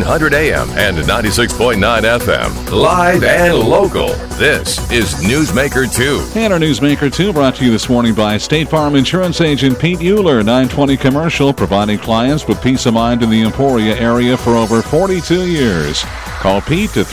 1400 AM and 96.9 FM. Live and local. This is Newsmaker 2. And our Newsmaker 2 brought to you this morning by State Farm Insurance Agent Pete Euler, 920 Commercial, providing clients with peace of mind in the Emporia area for over 42 years. Call Pete at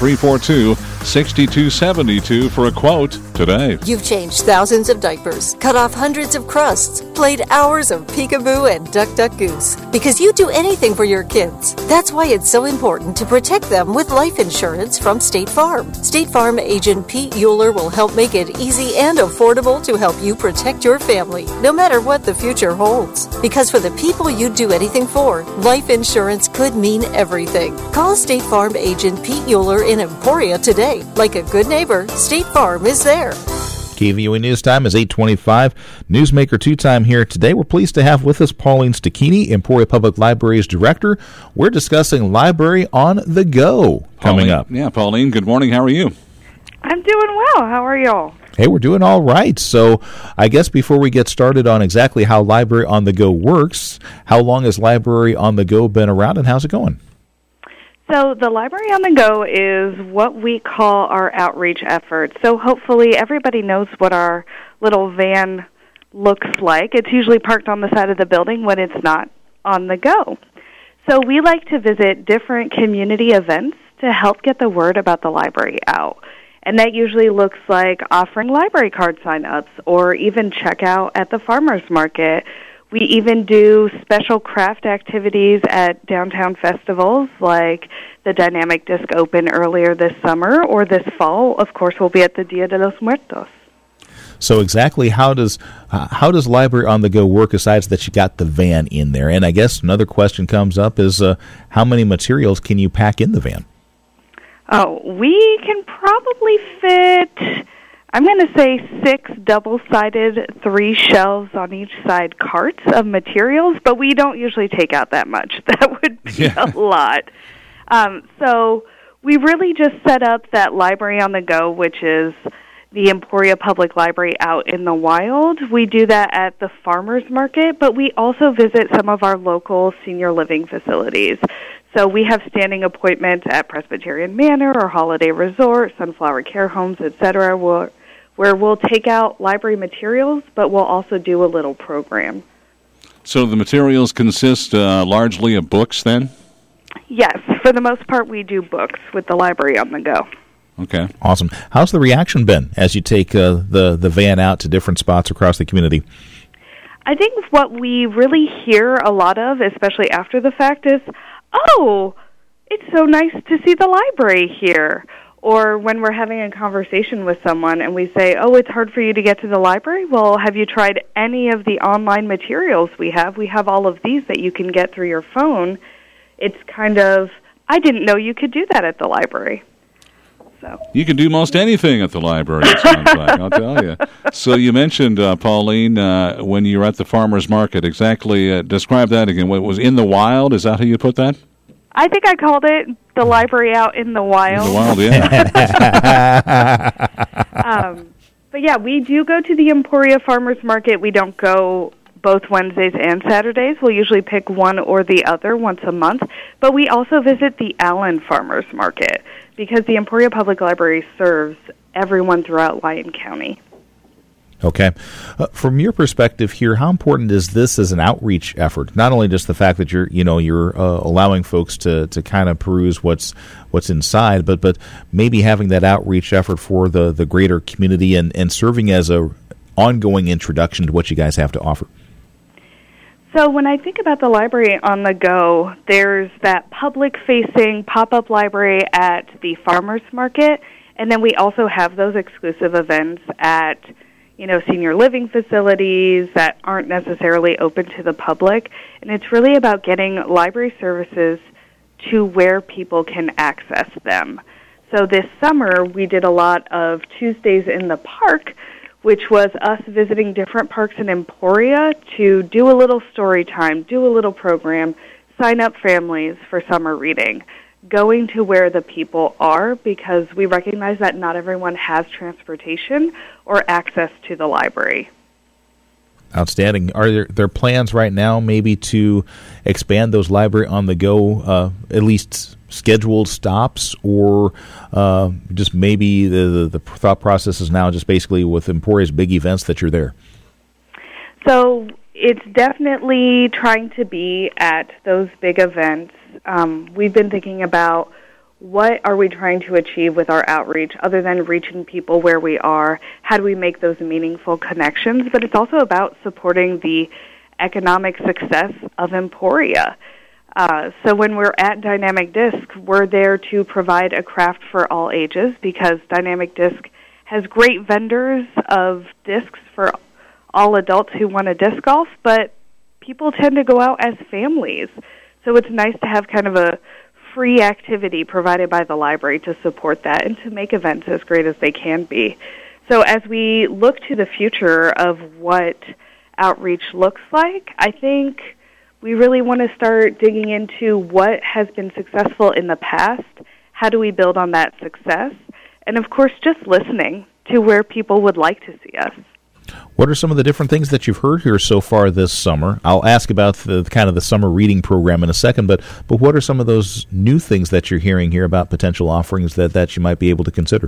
342-6272 for a quote today. You've changed thousands of diapers, cut off hundreds of crusts, played hours of peekaboo and duck duck goose. Because you do anything for your kids. That's why it's so important to protect them with life insurance from State Farm. State Farm Agent Pete Euler will help make it easy and affordable to help you protect your family, no matter what the future holds. Because for the people you'd do anything for, life insurance could mean everything. Call State Farm Agent Pete Euler in Emporia today. Like a good neighbor, State Farm is there. KVUE News Time is 8:25. Newsmaker 2 time here today. We're pleased to have with us Pauline Stachini, Emporia Public Library's director. We're discussing Library on the Go coming up. Yeah, Pauline, good morning. How are you? I'm doing well. How are y'all? Hey, we're doing all right. So I guess before we get started on exactly how Library on the Go works, how long has Library on the Go been around and how's it going? So the Library on the Go is what we call our outreach effort. So hopefully everybody knows what our little van looks like. It's usually parked on the side of the building when it's not on the go. So we like to visit different community events to help get the word about the library out. And that usually looks like offering library card sign-ups or even checkout at the farmers market. We even do special craft activities at downtown festivals like the Dynamic Disc Open earlier this summer, or this fall, of course, we'll be at the Dia de los Muertos. So exactly how does Library on the Go work, aside that you got the van in there? And I guess another question comes up is how many materials can you pack in the van? Oh, we can probably fit, I'm going to say 6 double-sided, 3 shelves on each side carts of materials, but we don't usually take out that much. That would be a lot. So we really just set up that Library on the Go, which is the Emporia Public Library out in the wild. We do that at the farmers market, but we also visit some of our local senior living facilities. So we have standing appointments at Presbyterian Manor or Holiday Resort, Sunflower Care Homes, etc., where we'll take out library materials, but we'll also do a little program. So the materials consist largely of books then? Yes, for the most part we do books with the Library on the Go. Okay. Awesome. How's the reaction been as you take the van out to different spots across the community? I think what we really hear a lot of, especially after the fact, is, oh, it's so nice to see the library here. Or when we're having a conversation with someone and we say, oh, it's hard for you to get to the library? Well, have you tried any of the online materials we have? We have all of these that you can get through your phone. It's kind of, I didn't know you could do that at the library. So you can do most anything at the library, it sounds like, I'll tell you. So you mentioned, Pauline, when you were at the farmers market, exactly, describe that again. What was in the wild? Is that how you put that? I think I called it the library out in the wild. In the wild, yeah. But yeah, we do go to the Emporia Farmers Market. We don't go both Wednesdays and Saturdays. We'll usually pick one or the other once a month. But we also visit the Allen Farmers Market because the Emporia Public Library serves everyone throughout Lyon County. Okay. From your perspective here, how important is this as an outreach effort? Not only just the fact that you're allowing folks to kind of peruse what's inside, but maybe having that outreach effort for the greater community and serving as a ongoing introduction to what you guys have to offer. So when I think about the Library on the Go, there's that public-facing pop-up library at the farmers market, and then we also have those exclusive events at senior living facilities that aren't necessarily open to the public. And it's really about getting library services to where people can access them. So this summer, we did a lot of Tuesdays in the Park, which was us visiting different parks in Emporia to do a little story time, do a little program, sign up families for summer reading, going to where the people are, because we recognize that not everyone has transportation or access to the library. Outstanding. Are there plans right now maybe to expand those library on the go, at least scheduled stops, or just maybe the thought process is now just basically with Emporia's big events that you're there? So it's definitely trying to be at those big events. We've been thinking about what are we trying to achieve with our outreach other than reaching people where we are? How do we make those meaningful connections? But it's also about supporting the economic success of Emporia. So when we're at Dynamic Disc, we're there to provide a craft for all ages because Dynamic Disc has great vendors of discs for all adults who want to disc golf, but people tend to go out as families. So it's nice to have kind of a free activity provided by the library to support that and to make events as great as they can be. So as we look to the future of what outreach looks like, I think we really want to start digging into what has been successful in the past, how do we build on that success, and of course just listening to where people would like to see us. What are some of the different things that you've heard here so far this summer? I'll ask about the kind of the summer reading program in a second, but what are some of those new things that you're hearing here about potential offerings that you might be able to consider?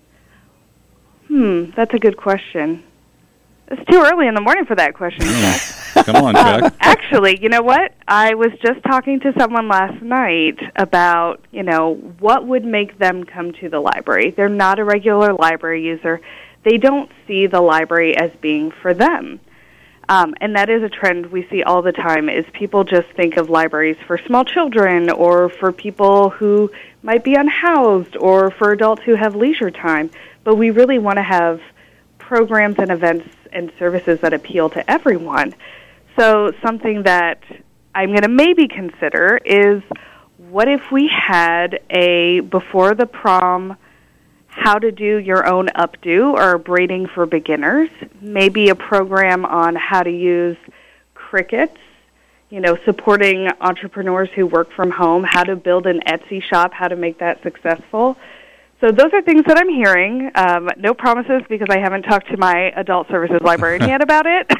That's a good question. It's too early in the morning for that question. Come on, Chuck. Actually, you know what? I was just talking to someone last night about, what would make them come to the library. They're not a regular library user. They don't see the library as being for them. And that is a trend we see all the time, is people just think of libraries for small children or for people who might be unhoused or for adults who have leisure time. But we really want to have programs and events and services that appeal to everyone. So something that I'm going to maybe consider is, what if we had a before the prom how to do your own updo or braiding for beginners, maybe a program on how to use Cricuts, supporting entrepreneurs who work from home, how to build an Etsy shop, how to make that successful. So those are things that I'm hearing. No promises because I haven't talked to my adult services librarian yet about it.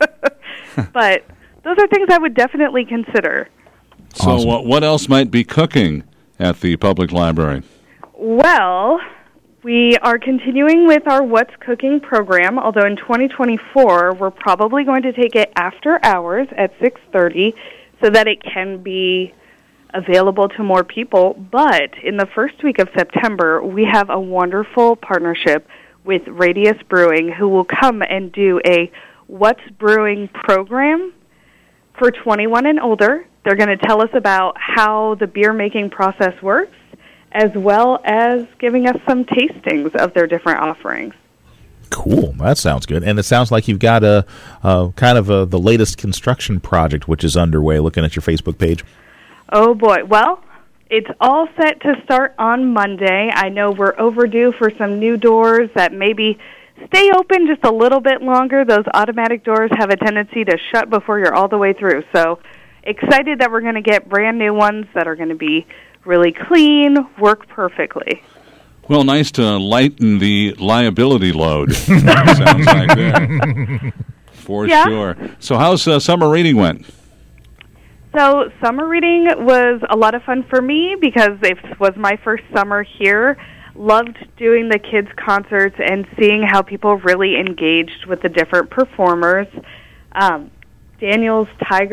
But those are things I would definitely consider. So Awesome. What else might be cooking at the public library? Well, we are continuing with our What's Cooking program, although in 2024 we're probably going to take it after hours at 6:30 so that it can be available to more people. But in the first week of September, we have a wonderful partnership with Radius Brewing, who will come and do a What's Brewing program for 21 and older. They're going to tell us about how the beer-making process works, as well as giving us some tastings of their different offerings. Cool. That sounds good. And it sounds like you've got the latest construction project, which is underway, looking at your Facebook page. Oh, boy. Well, it's all set to start on Monday. I know we're overdue for some new doors that maybe stay open just a little bit longer. Those automatic doors have a tendency to shut before you're all the way through. So excited that we're going to get brand new ones that are going to be really clean, work perfectly. Well, nice to lighten the liability load. Sounds like that. For sure. So how's summer reading went? So summer reading was a lot of fun for me because it was my first summer here. Loved doing the kids' concerts and seeing how people really engaged with the different performers. Daniel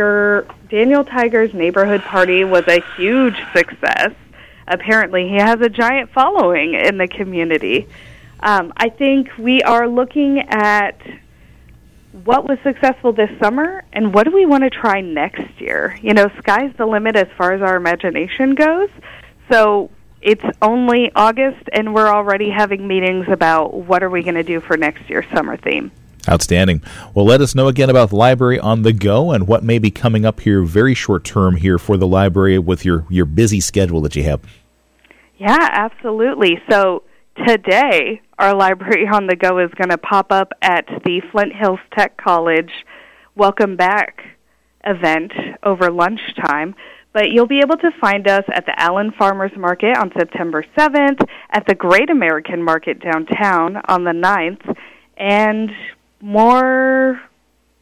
Tiger's neighborhood party was a huge success. Apparently, he has a giant following in the community. I think we are looking at what was successful this summer and what do we want to try next year. Sky's the limit as far as our imagination goes. So it's only August, and we're already having meetings about what are we going to do for next year's summer theme. Outstanding. Well, let us know again about the Library on the Go and what may be coming up here very short term here for the library with your busy schedule that you have. Yeah, absolutely. So today, our Library on the Go is going to pop up at the Flint Hills Tech College Welcome Back event over lunchtime. But you'll be able to find us at the Allen Farmers Market on September 7th, at the Great American Market downtown on the 9th, and more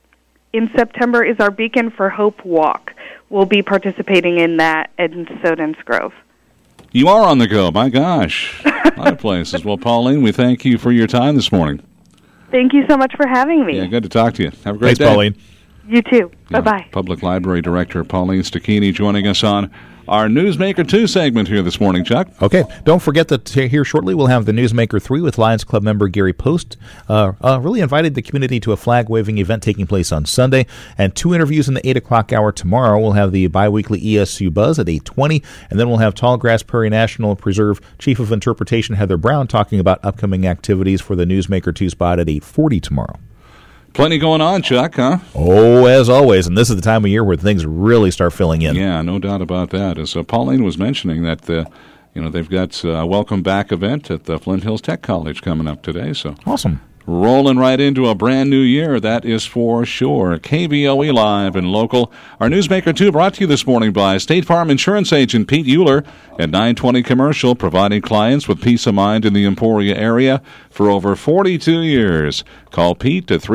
in September is our Beacon for Hope Walk. We'll be participating in that in Sodens Grove. You are on the go. My gosh. A lot of places. Well, Pauline, we thank you for your time this morning. Thank you so much for having me. Yeah, good to talk to you. Have a great day. Thanks, Pauline. You too. Bye-bye. Public Library Director Pauline Stachini joining us on our Newsmaker 2 segment here this morning, Chuck. Okay. Don't forget that here shortly we'll have the Newsmaker 3 with Lions Club member Gary Post. Really invited the community to a flag-waving event taking place on Sunday. And 2 interviews in the 8 o'clock hour tomorrow. We'll have the biweekly ESU Buzz at 8:20. And then we'll have Tallgrass Prairie National Preserve Chief of Interpretation Heather Brown talking about upcoming activities for the Newsmaker 2 spot at 8:40 tomorrow. Plenty going on, Chuck, huh? Oh, as always. And this is the time of year where things really start filling in. Yeah, no doubt about that. As Pauline was mentioning that, they've got a welcome back event at the Flint Hills Tech College coming up today. So awesome. Rolling right into a brand new year, that is for sure. KBOE Live and Local. Our Newsmaker 2 brought to you this morning by State Farm Insurance Agent Pete Euler at 920 Commercial, providing clients with peace of mind in the Emporia area for over 42 years. Call Pete at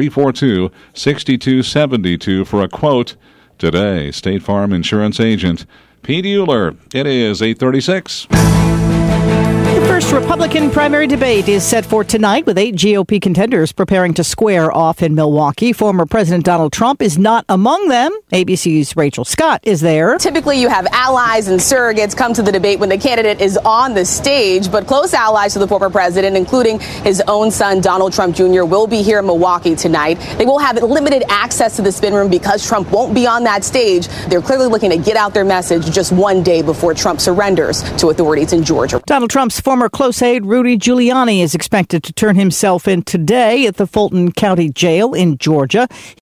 342-6272 for a quote today. State Farm Insurance Agent Pete Euler. It is 8:36. The first Republican primary debate is set for tonight with 8 GOP contenders preparing to square off in Milwaukee. Former President Donald Trump is not among them. ABC's Rachel Scott is there. Typically, you have allies and surrogates come to the debate when the candidate is on the stage, but close allies to the former president, including his own son, Donald Trump Jr., will be here in Milwaukee tonight. They will have limited access to the spin room because Trump won't be on that stage. They're clearly looking to get out their message just one day before Trump surrenders to authorities in Georgia. Donald Trump's former close aide Rudy Giuliani is expected to turn himself in today at the Fulton County Jail in Georgia.